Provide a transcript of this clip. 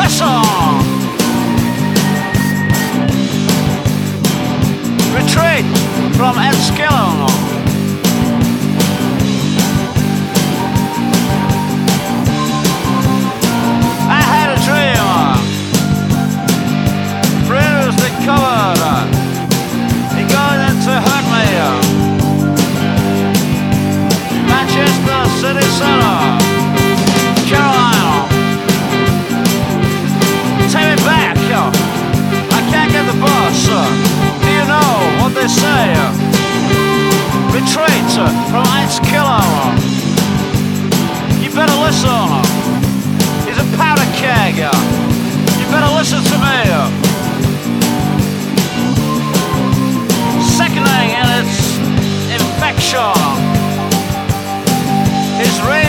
listen. Retreat from Enniskillen. I had a dream. Bruised and covered. He going to hurt me. Manchester City Centre. Carolina. Take me back. I can't get the bus. Do you know what they say? Retreat from Enniskillen. You better listen. He's a powder keg. You better listen to me. Sickening in its infection. His